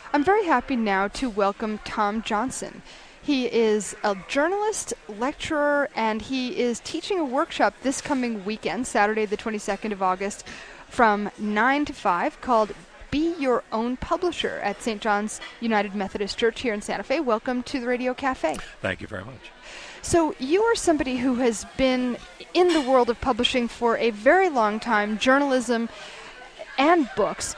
I'm very happy now to welcome Tom Johnson. He is a journalist, lecturer, and he is teaching a workshop this coming weekend, Saturday the 22nd of August, from 9 to 5, called Be Your Own Publisher at St. John's United Methodist Church here in Santa Fe. Welcome to the Radio Cafe. Thank you very much. So you are somebody who has been in the world of publishing for a very long time, journalism and books.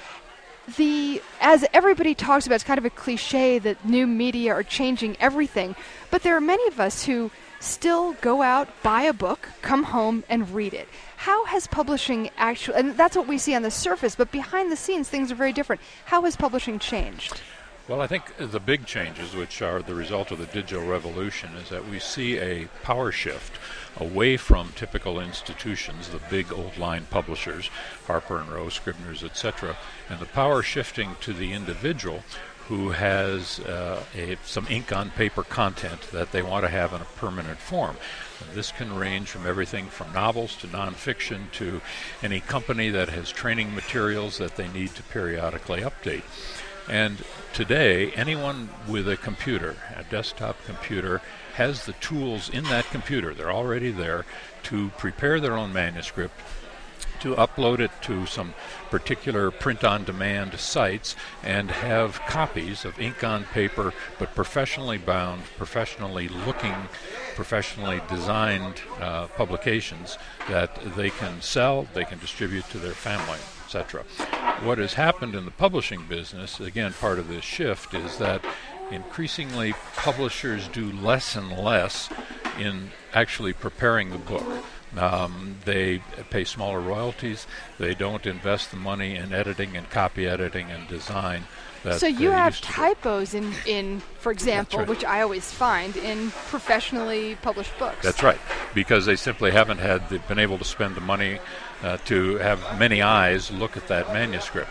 As everybody talks about, it's kind of a cliche that new media are changing everything, but there are many of us who still go out, buy a book, come home, and read it. How has publishing actually, and that's what we see on the surface, but behind the scenes things are very different. How has publishing changed? Well, I think the big changes, which are the result of the digital revolution, is that we see a power shift away from typical institutions, the big old line publishers, Harper and Row, Scribner's, etc., and the power shifting to the individual who has some ink on paper content that they want to have in a permanent form. This can range from everything from novels to nonfiction to any company that has training materials that they need to periodically update. And today, anyone with a computer, a desktop computer, has the tools in that computer, they're already there, to prepare their own manuscript, to upload it to some particular print-on-demand sites, and have copies of ink on paper, but professionally bound, professionally looking, professionally designed publications that they can sell, they can distribute to their family, etc. What has happened in the publishing business, again, part of this shift, is that increasingly publishers do less and less in actually preparing the book. They pay smaller royalties. They don't invest the money in editing and copy editing and design. So you have typos in, for example, right, which I always find in professionally published books. That's right, because they simply haven't been able to spend the money to have many eyes look at that manuscript.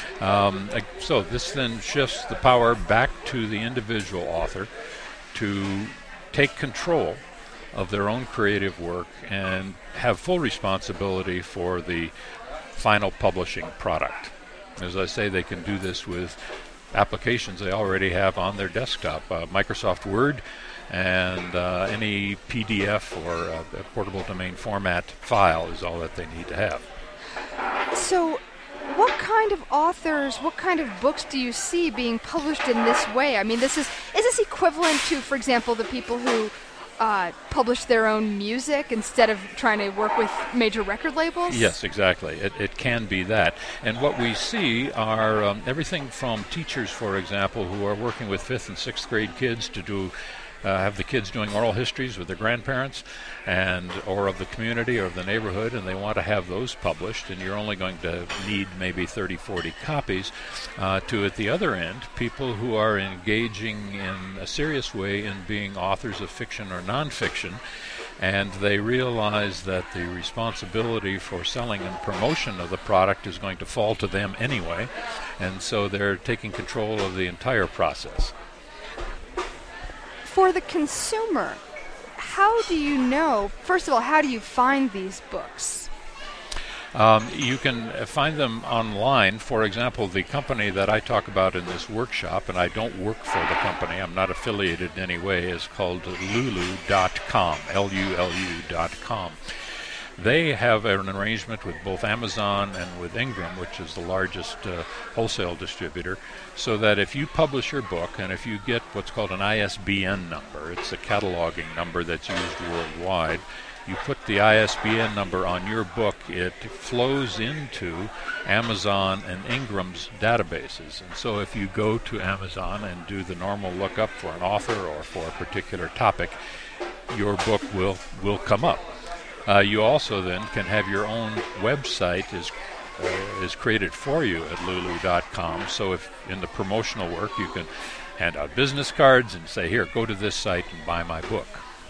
So this then shifts the power back to the individual author to take control of their own creative work and have full responsibility for the final publishing product. As I say, they can do this with applications they already have on their desktop, Microsoft Word, and any PDF or a portable domain format file is all that they need to have. So what kind of authors, what kind of books do you see being published in this way? I mean, is this equivalent to, for example, the people who publish their own music instead of trying to work with major record labels? Yes, exactly. It can be that. And what we see are everything from teachers, for example, who are working with 5th and 6th grade kids to do have the kids doing oral histories with their grandparents or of the community or of the neighborhood, and they want to have those published, and you're only going to need maybe 30, 40 copies, to, at the other end, people who are engaging in a serious way in being authors of fiction or nonfiction, and they realize that the responsibility for selling and promotion of the product is going to fall to them anyway, and so they're taking control of the entire process. For the consumer, how do you know, first of all, how do you find these books? You can find them online. For example, the company that I talk about in this workshop, and I don't work for the company, I'm not affiliated in any way, is called Lulu.com, Lulu.com. They have an arrangement with both Amazon and with Ingram, which is the largest wholesale distributor, so that if you publish your book and if you get what's called an ISBN number, it's a cataloging number that's used worldwide, you put the ISBN number on your book, it flows into Amazon and Ingram's databases. And so if you go to Amazon and do the normal lookup for an author or for a particular topic, your book will come up. You also then can have your own website is created for you at Lulu.com. So if in the promotional work you can hand out business cards and say, here, go to this site and buy my book.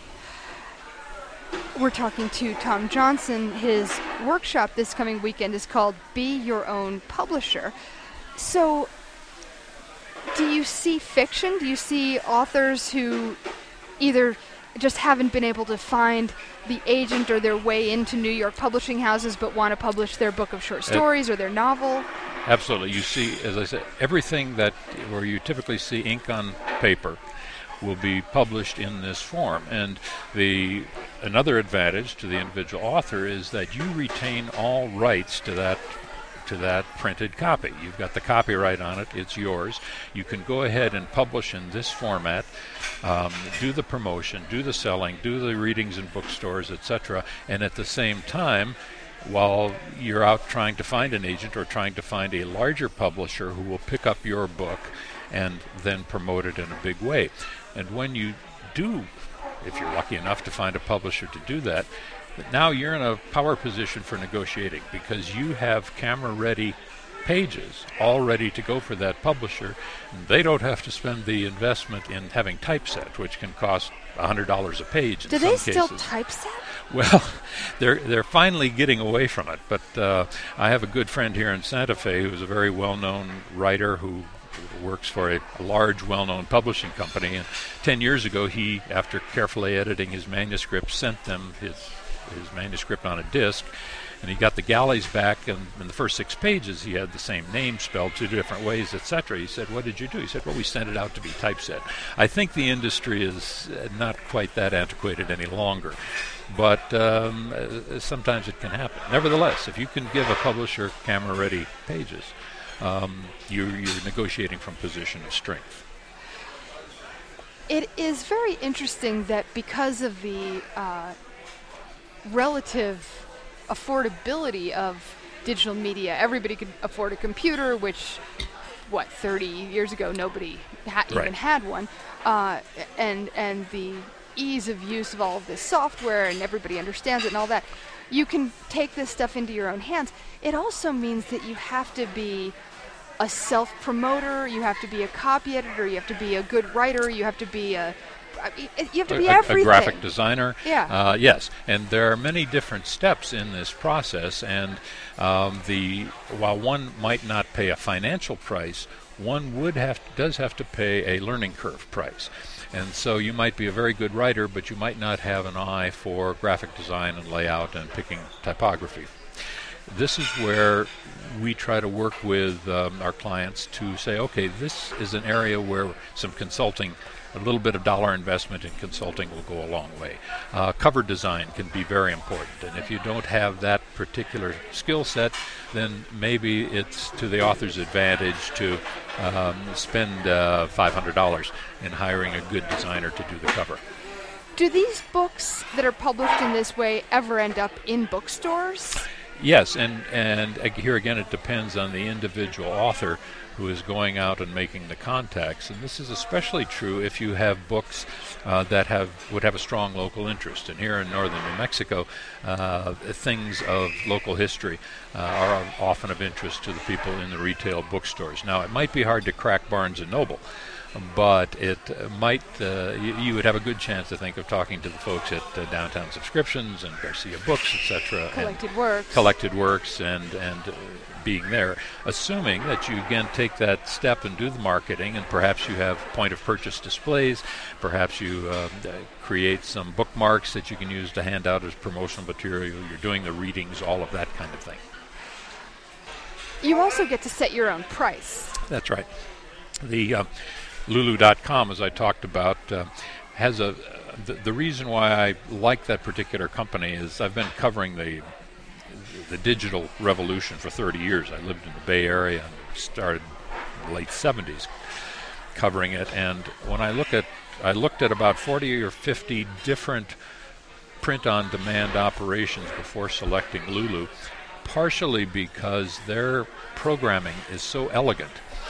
We're talking to Tom Johnson. His workshop this coming weekend is called Be Your Own Publisher. So do you see fiction? Do you see authors who either just haven't been able to find the agent or their way into New York publishing houses but want to publish their book of short stories or their novel? Absolutely. You see, as I said, everything that where you typically see ink on paper will be published in this form. And another advantage to the individual author is that you retain all rights to that printed copy. You've got the copyright on it, it's yours. You can go ahead and publish in this format, do the promotion, do the selling, do the readings in bookstores, etc., and at the same time, while you're out trying to find an agent or trying to find a larger publisher who will pick up your book and then promote it in a big way. And when you do, if you're lucky enough to find a publisher to do that, now you're in a power position for negotiating because you have camera-ready pages all ready to go for that publisher. And they don't have to spend the investment in having typeset, which can cost $100 a page in some cases. Do they still typeset? Well, they're finally getting away from it. But I have a good friend here in Santa Fe who's a very well-known writer who works for a large, well-known publishing company. And 10 years ago, he, after carefully editing his manuscript, sent them his manuscript on a disc. And he got the galleys back, and in the first 6 pages, he had the same name spelled 2 different ways, etc. He said, "What did you do?" He said, "Well, we sent it out to be typeset." I think the industry is not quite that antiquated any longer, but sometimes it can happen. Nevertheless, if you can give a publisher camera-ready pages, you're negotiating from a position of strength. It is very interesting that because of the relative affordability of digital media, everybody could afford a computer, which 30 years ago nobody even had one, and the ease of use of all of this software, and everybody understands it and all that. You can take this stuff into your own hands. It also means that you have to be a self-promoter, you have to be a copy editor, you have to be a good writer, you have to be everything. A graphic designer. Yeah. Yes, and there are many different steps in this process, and while one might not pay a financial price, one does have to pay a learning curve price. And so you might be a very good writer, but you might not have an eye for graphic design and layout and picking typography. This is where we try to work with our clients to say, okay, this is an area where some consulting, a little bit of dollar investment in consulting will go a long way. Cover design can be very important, and if you don't have that particular skill set, then maybe it's to the author's advantage to spend $500 in hiring a good designer to do the cover. Do these books that are published in this way ever end up in bookstores? Yes, and here again it depends on the individual author who is going out and making the contacts. And this is especially true if you have books that would have a strong local interest. And here in northern New Mexico, things of local history are often of interest to the people in the retail bookstores. Now, it might be hard to crack Barnes & Noble, but it might, you would have a good chance, I think, of talking to the folks at Downtown Subscriptions and Garcia Books, etc. Collected Works, and being there, assuming that you again take that step and do the marketing, and perhaps you have point of purchase displays, perhaps you create some bookmarks that you can use to hand out as promotional material, you're doing the readings, all of that kind of thing. You also get to set your own price. That's right. The Lulu.com, as I talked about, has the reason why I like that particular company is I've been covering the digital revolution for 30 years. I lived in the Bay Area and started in the late 70s covering it. And when I looked at about 40 or 50 different print-on-demand operations before selecting Lulu, partially because their programming is so elegant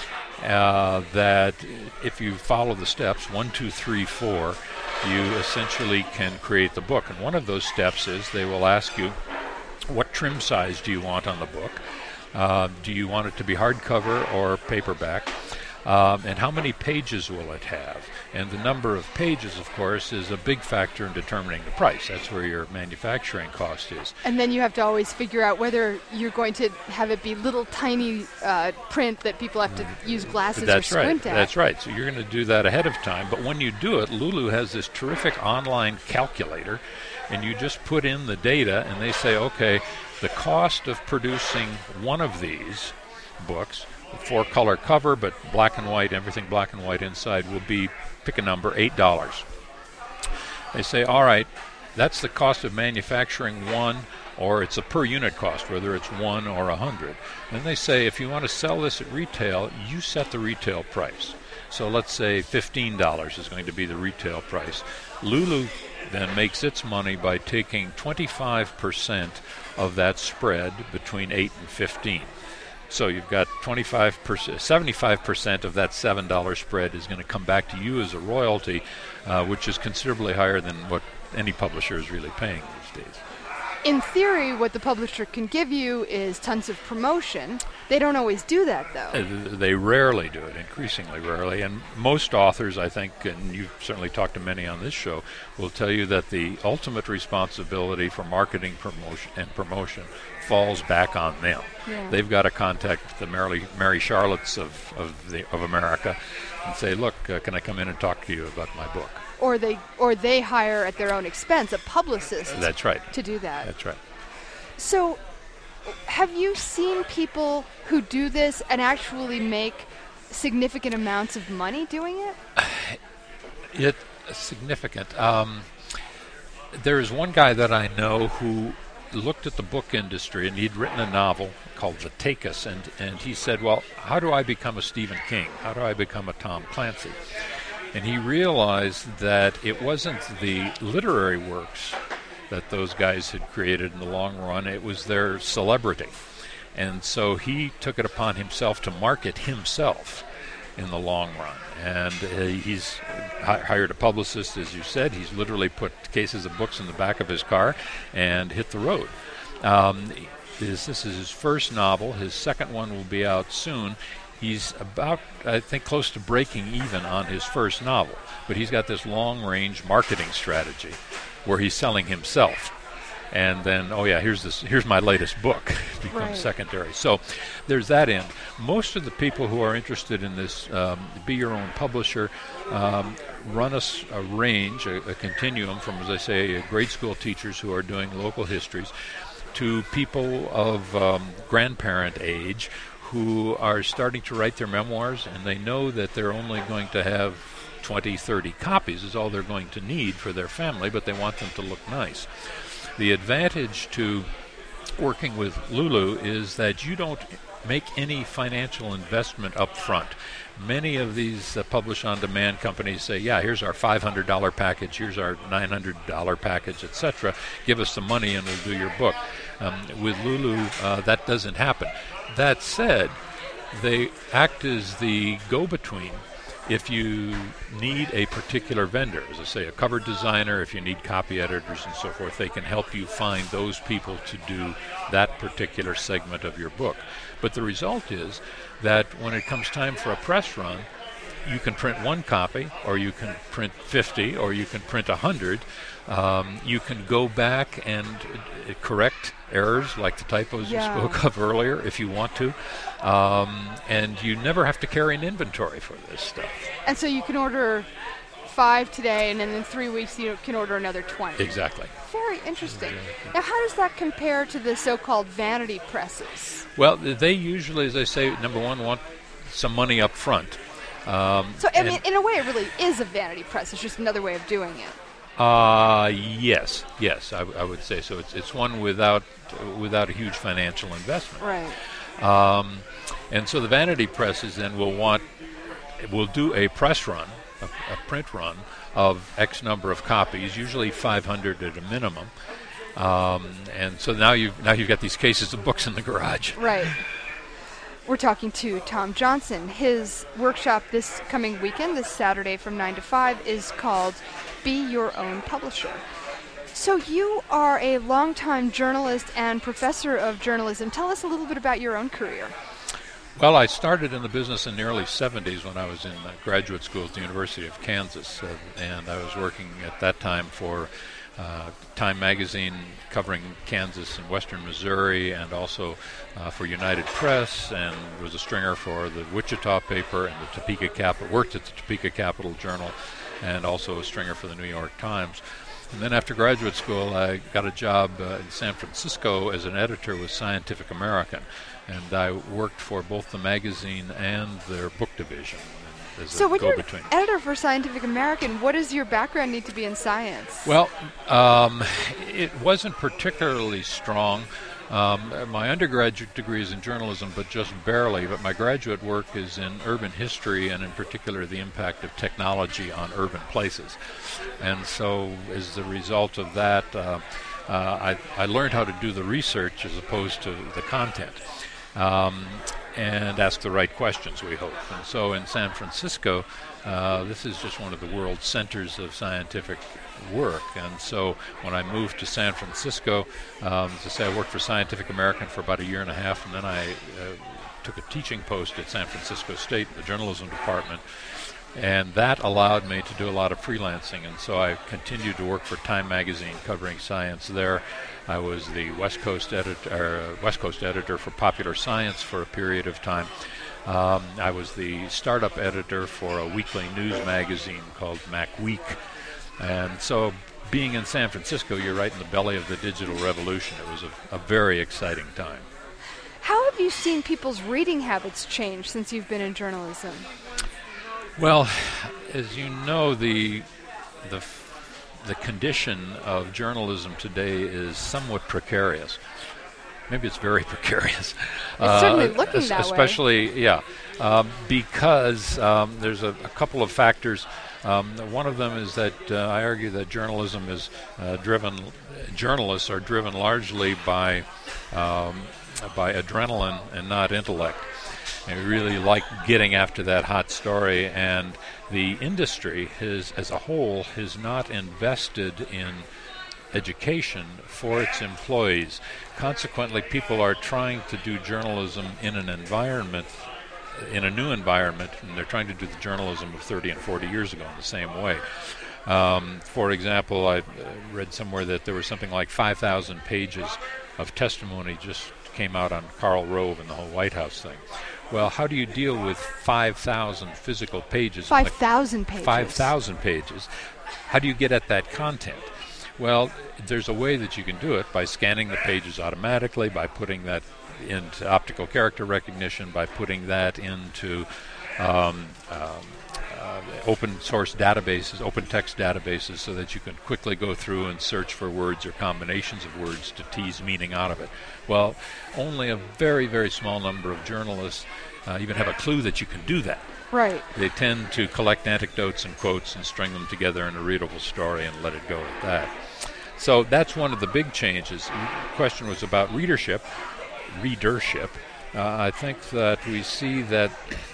that if you follow the steps 1, 2, 3, 4, you essentially can create the book. And one of those steps is they will ask you, what trim size do you want on the book? Do you want it to be hardcover or paperback? And how many pages will it have? And the number of pages, of course, is a big factor in determining the price. That's where your manufacturing cost is. And then you have to always figure out whether you're going to have it be little tiny print that people have to use glasses or squint at. That's right. So you're going to do that ahead of time. But when you do it, Lulu has this terrific online calculator, and you just put in the data, and they say, okay, the cost of producing one of these books, 4-color cover, but black and white, everything black and white inside, will be, pick a number, $8. They say, all right, that's the cost of manufacturing one, or it's a per unit cost, whether it's 1 or 100. And they say, if you want to sell this at retail, you set the retail price. So let's say $15 is going to be the retail price. Lulu then makes its money by taking 25% of that spread between 8 and 15. So you've got 25%, 75% of that $7 spread is going to come back to you as a royalty, which is considerably higher than what any publisher is really paying these days. In theory, what the publisher can give you is tons of promotion. They don't always do that, though. They rarely do it, increasingly rarely. And most authors, I think, and you've certainly talked to many on this show, will tell you that the ultimate responsibility for marketing promotion falls back on them. Yeah. They've got to contact the Mary Charlottes of America and say, look, can I come in and talk to you about my book? Or they hire at their own expense a publicist. That's right. To do that. That's right. So, have you seen people who do this and actually make significant amounts of money doing it? It's significant. There's one guy that I know who looked at the book industry, and he'd written a novel called The Take Us, and he said, well, how do I become a Stephen King? How do I become a Tom Clancy? And he realized that it wasn't the literary works that those guys had created in the long run, it was their celebrity. And so he took it upon himself to market himself in the long run. And he's hired a publicist, as you said. He's literally put cases of books in the back of his car and hit the road. This is his first novel. His second one will be out soon. He's about, I think, close to breaking even on his first novel. But he's got this long-range marketing strategy where he's selling himself. And then, oh yeah, here's my latest book. It becomes Right. secondary. So there's that end. Most of the people who are interested in this, be your own publisher, run a range, a continuum from, as I say, grade school teachers who are doing local histories to people of grandparent age who are starting to write their memoirs, and they know that they're only going to have 20, 30 copies is all they're going to need for their family, but they want them to look nice. The advantage to working with Lulu is that you don't make any financial investment up front. Many of these publish-on-demand companies say, yeah, here's our $500 package, here's our $900 package, etc. Give us some money and we'll do your book. With Lulu, that doesn't happen. That said, they act as the go-between if you need a particular vendor. As I say, a cover designer, if you need copy editors and so forth, they can help you find those people to do that particular segment of your book. But the result is that when it comes time for a press run, you can print one copy, or you can print 50, or you can print 100. You can go back and correct errors like the typos you spoke of earlier if you want to. And you never have to carry an inventory for this stuff. And so you can order 5 today, and then in 3 weeks you can order another 20. Exactly. Very interesting. Now, how does that compare to the so-called vanity presses? Well, they usually, as I say, number one, want some money up front. So, I mean, in a way, it really is a vanity press. It's just another way of doing it. Yes, I would say so. It's one without a huge financial investment. Right. And so the vanity presses then will do a press run, a print run of X number of copies, usually 500 at a minimum. And so now you've got these cases of books in the garage. Right. We're talking to Tom Johnson. His workshop this coming weekend, this Saturday from 9 to 5, is called Be Your Own Publisher. So you are a longtime journalist and professor of journalism. Tell us a little bit about your own career. Well, I started in the business in the early 70s when I was in graduate school at the University of Kansas, and I was working at that time for Time Magazine covering Kansas and western Missouri, and also for United Press, and was a stringer for the Wichita paper and the Topeka Capital, worked at the Topeka Capital Journal, and also a stringer for the New York Times. And then after graduate school, I got a job in San Francisco as an editor with Scientific American. And I worked for both the magazine and their book division as So a when you're go-between. editor for Scientific American, what does your background need to be in science? Well, it wasn't particularly strong. My undergraduate degree is in journalism, but just barely. But my graduate work is in urban history, and in particular the impact of technology on urban places. And so as a result of that, I learned how to do the research as opposed to the content. And ask the right questions, we hope. And so in San Francisco, this is just one of the world's centers of scientific work. And so when I moved to San Francisco, as I say, I worked for Scientific American for about a year and a half, and then I took a teaching post at San Francisco State in the journalism department. And that allowed me to do a lot of freelancing. And so I continued to work for Time Magazine covering science there. I was the West Coast editor for Popular Science for a period of time. I was the startup editor for a weekly news magazine called MacWeek. And so being in San Francisco, you're right in the belly of the digital revolution. It was a very exciting time. How have you seen people's reading habits change since you've been in journalism? Well, as you know, the condition of journalism today is somewhat precarious. Maybe it's very precarious. It's certainly looking that way. Especially, yeah, because there's a couple of factors. One of them is that I argue that journalism is journalists are driven largely by adrenaline and not intellect. They really like getting after that hot story, and the industry as a whole has not invested in education for its employees. Consequently, people are trying to do journalism in a new environment, and they're trying to do the journalism of 30 and 40 years ago in the same way. For example, I read somewhere that there was something like 5,000 pages of testimony just came out on Karl Rove and the whole White House thing. Well, how do you deal with 5,000 physical pages? 5,000 pages. 5,000 pages. How do you get at that content? Well, there's a way that you can do it by scanning the pages automatically, by putting that into optical character recognition, by putting that into open source databases, open text databases, so that you can quickly go through and search for words or combinations of words to tease meaning out of it. Well, only a very, very small number of journalists even have a clue that you can do that. Right. They tend to collect anecdotes and quotes and string them together in a readable story and let it go at that. So that's one of the big changes. The question was about readership. I think that we see that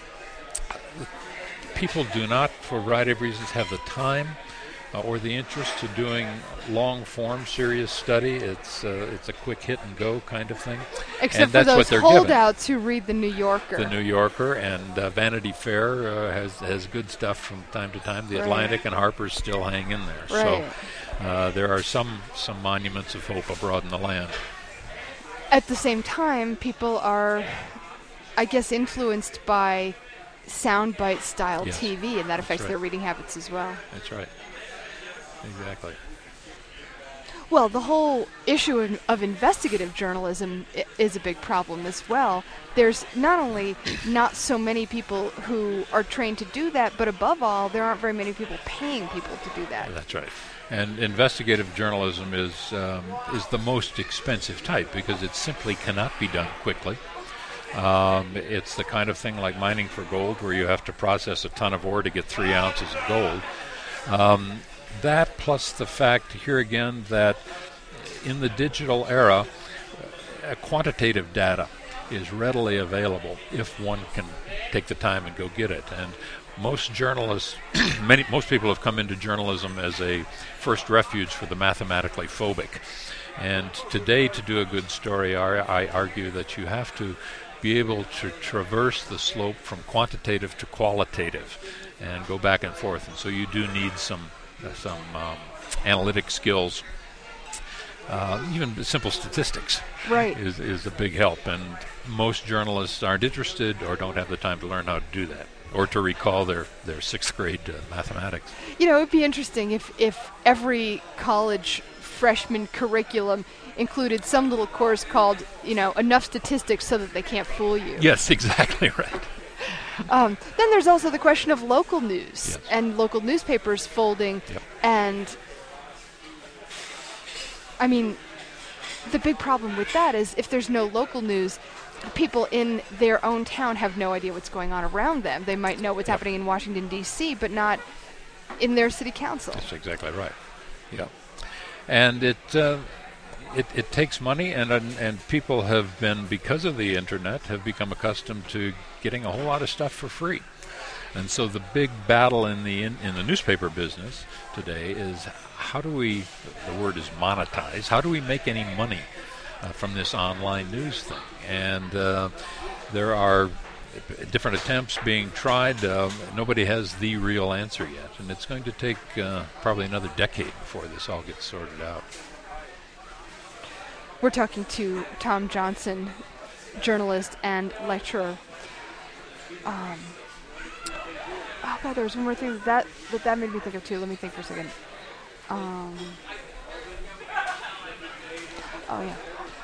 people do not, for a variety of reasons, have the time or the interest to doing long-form, serious study. It's a quick hit-and-go kind of thing. Except and for that's those what they're holdouts who read The New Yorker. The New Yorker and Vanity Fair has good stuff from time to time. The Atlantic and Harper's still hang in there. Right. So there are some monuments of hope abroad in the land. At the same time, people are, I guess, influenced by soundbite style TV, and that affects their reading habits as well. That's right. Exactly. Well, the whole issue of investigative journalism is a big problem as well. There's not only not so many people who are trained to do that, but above all, there aren't very many people paying people to do that. That's right. And investigative journalism is the most expensive type because it simply cannot be done quickly. It's the kind of thing like mining for gold where you have to process a ton of ore to get 3 ounces of gold. That plus the fact here again that in the digital era, quantitative data is readily available if one can take the time and go get it. And most journalists, most people have come into journalism as a first refuge for the mathematically phobic. And today, to do a good story, I argue that you have to be able to traverse the slope from quantitative to qualitative and go back and forth. And so you do need some analytic skills. Even simple statistics is a big help. And most journalists aren't interested or don't have the time to learn how to do that. or to recall their 6th grade mathematics. You know, it would be interesting if every college freshman curriculum included some little course called, enough statistics so that they can't fool you. Yes, exactly right. Then there's also the question of local news Yes. and local newspapers folding. Yep. And, I mean, the big problem with that is if there's no local news, people in their own town have no idea what's going on around them. They might know what's Yep. happening in Washington, D.C., but not in their city council. That's exactly right. Yeah. And it takes money, and people have been, because of the internet, have become accustomed to getting a whole lot of stuff for free. And so the big battle in the newspaper business today is how do we, the word is monetize, how do we make any money from this online news thing? And there are different attempts being tried. Nobody has the real answer yet, and it's going to take probably another decade before this all gets sorted out. We're talking to Tom Johnson, journalist and lecturer. Oh God, there was one more thing that made me think of too. Let me think for a second. Oh yeah.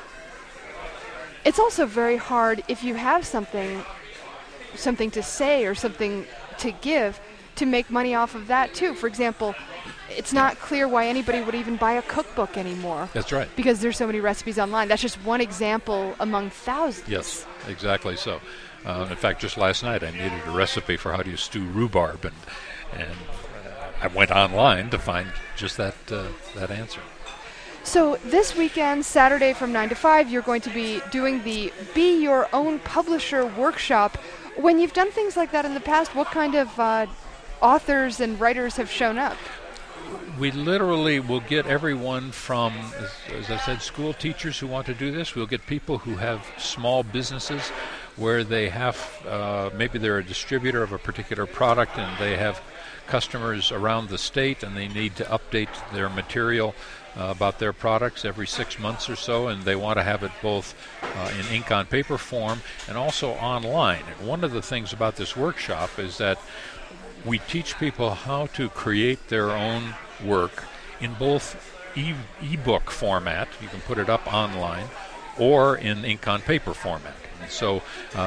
It's also very hard if you have something to say or something to give to make money off of that too. For example, it's not clear why anybody would even buy a cookbook anymore. That's right. Because there's so many recipes online. That's just one example among thousands. Yes, exactly so. In fact, just last night I needed a recipe for how to stew rhubarb, and I went online to find just that answer. So this weekend, Saturday from 9 to 5, you're going to be doing the Be Your Own Publisher workshop. When you've done things like that in the past, what kind of authors and writers have shown up? We literally will get everyone from, as I said, school teachers who want to do this. We'll get people who have small businesses where they have, maybe they're a distributor of a particular product and they have customers around the state and they need to update their material about their products every 6 months or so, and they want to have it both in ink on paper form and also online. And one of the things about this workshop is that we teach people how to create their own work in both e-book format, you can put it up online, or in ink on paper format. And so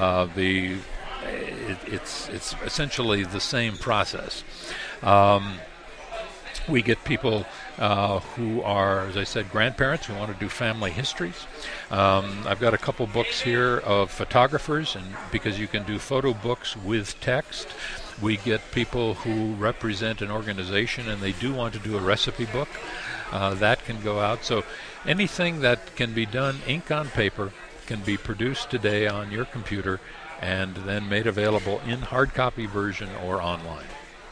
it's essentially the same process. We get people who are, as I said, grandparents who want to do family histories. I've got a couple books here of photographers, and because you can do photo books with text. We get people who represent an organization and they do want to do a recipe book. That can go out. So anything that can be done ink on paper can be produced today on your computer and then made available in hard copy version or online.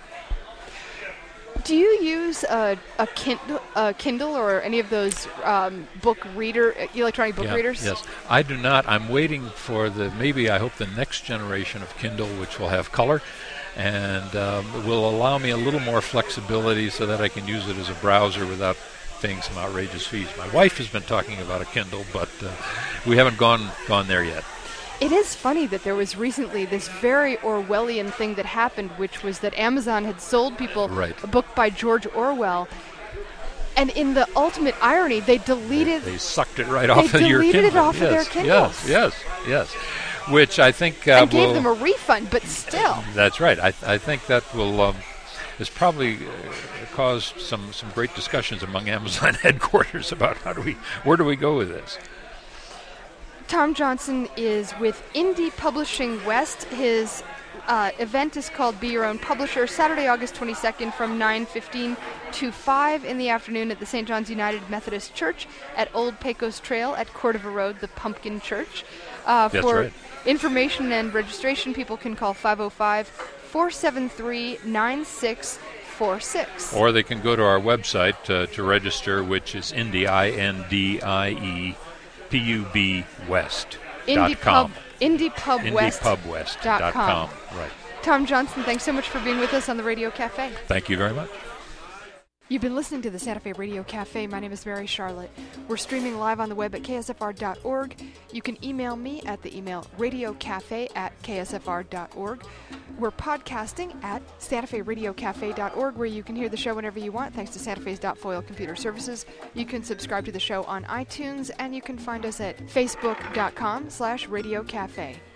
Do you use a Kindle or any of those electronic book readers? Yes, I do not. I'm waiting for I hope the next generation of Kindle, which will have color, and will allow me a little more flexibility so that I can use it as a browser without paying some outrageous fees. My wife has been talking about a Kindle, but we haven't gone there yet. It is funny that there was recently this very Orwellian thing that happened, which was that Amazon had sold people a book by George Orwell. And in the ultimate irony, they deleted... They sucked it right off of your Kindle. They deleted it off of their Kindles. Yes. Which I think and gave them a refund, but still. That's right. I think that will has probably caused some great discussions among Amazon headquarters about where do we go with this. Tom Johnson is with Indie Publishing West. His event is called Be Your Own Publisher, Saturday, August 22nd from 9:15 to 5 in the afternoon at the St. John's United Methodist Church at Old Pecos Trail at Cordova Road, the Pumpkin Church. For information and registration, people can call 505-473-9646. Or they can go to our website to register, which is Indie, INDIE, PUBWest.com. IndiePubWest.com. Right. Tom Johnson, thanks so much for being with us on the Radio Cafe. Thank you very much. You've been listening to the Santa Fe Radio Cafe. My name is Mary Charlotte. We're streaming live on the web at ksfr.org. You can email me at the email radiocafe@ksfr.org. We're podcasting at santaferadiocafe.org, where you can hear the show whenever you want, thanks to Santa Fe's .foil computer services. You can subscribe to the show on iTunes, and you can find us at facebook.com/radiocafe.